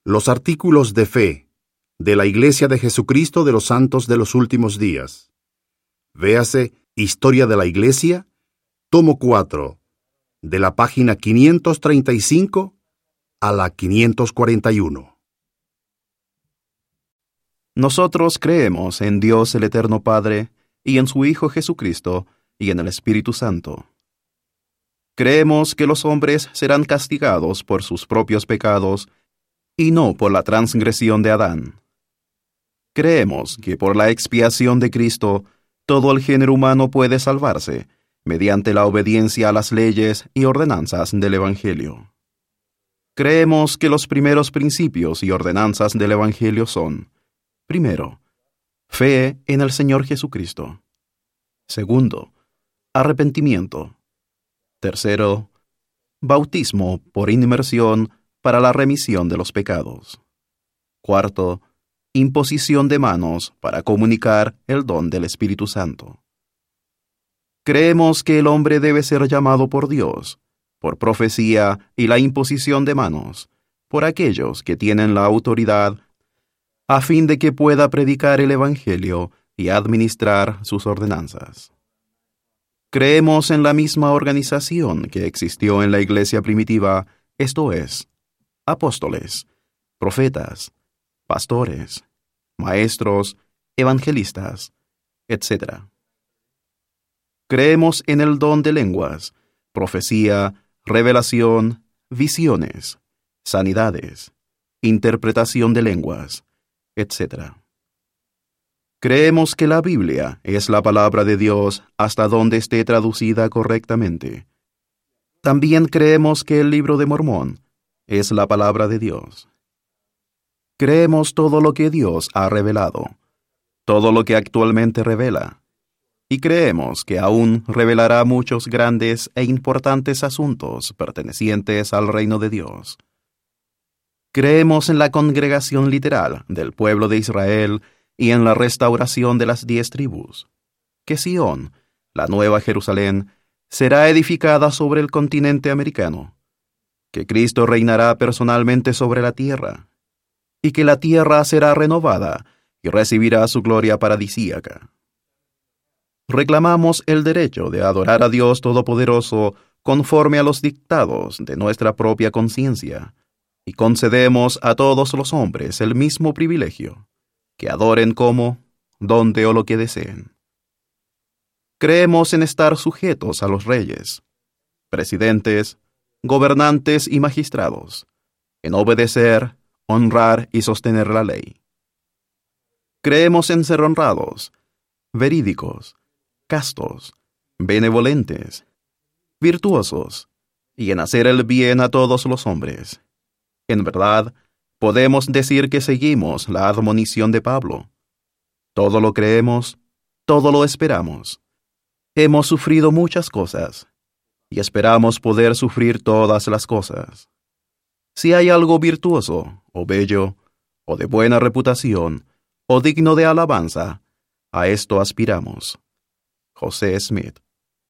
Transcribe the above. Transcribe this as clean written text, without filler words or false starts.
Los artículos de fe de la Iglesia de Jesucristo de los Santos de los Últimos Días. Véase Historia de la Iglesia, tomo 4, de la página 535 a la 541. Nosotros creemos en Dios el Eterno Padre, y en su Hijo Jesucristo, y en el Espíritu Santo. Creemos que los hombres serán castigados por sus propios pecados, y no por la transgresión de Adán. Creemos que por la expiación de Cristo, todo el género humano puede salvarse, mediante la obediencia a las leyes y ordenanzas del Evangelio. Creemos que los primeros principios y ordenanzas del Evangelio son: primero, fe en el Señor Jesucristo. Segundo, arrepentimiento. Tercero, bautismo por inmersión para la remisión de los pecados. Cuarto, imposición de manos para comunicar el don del Espíritu Santo. Creemos que el hombre debe ser llamado por Dios, por profecía y la imposición de manos, por aquellos que tienen la autoridad, a fin de que pueda predicar el Evangelio y administrar sus ordenanzas. Creemos en la misma organización que existió en la iglesia primitiva, esto es, apóstoles, profetas, pastores, maestros, evangelistas, etc. Creemos en el don de lenguas, profecía, revelación, visiones, sanidades, interpretación de lenguas, etc. Creemos que la Biblia es la palabra de Dios hasta donde esté traducida correctamente. También creemos que el Libro de Mormón es la palabra de Dios. Creemos todo lo que Dios ha revelado, todo lo que actualmente revela, y creemos que aún revelará muchos grandes e importantes asuntos pertenecientes al reino de Dios. Creemos en la congregación literal del pueblo de Israel y en la restauración de las 10 tribus, que Sión, la nueva Jerusalén, será edificada sobre el continente americano, que Cristo reinará personalmente sobre la tierra, y que la tierra será renovada y recibirá su gloria paradisíaca. Reclamamos el derecho de adorar a Dios Todopoderoso conforme a los dictados de nuestra propia conciencia, y concedemos a todos los hombres el mismo privilegio, que adoren como, donde o lo que deseen. Creemos en estar sujetos a los reyes, presidentes, gobernantes y magistrados, en obedecer, honrar y sostener la ley. Creemos en ser honrados, verídicos, castos, benevolentes, virtuosos, y en hacer el bien a todos los hombres. En verdad, podemos decir que seguimos la admonición de Pablo. Todo lo creemos, todo lo esperamos. Hemos sufrido muchas cosas, y esperamos poder sufrir todas las cosas. Si hay algo virtuoso, o bello, o de buena reputación, o digno de alabanza, a esto aspiramos. José Smith.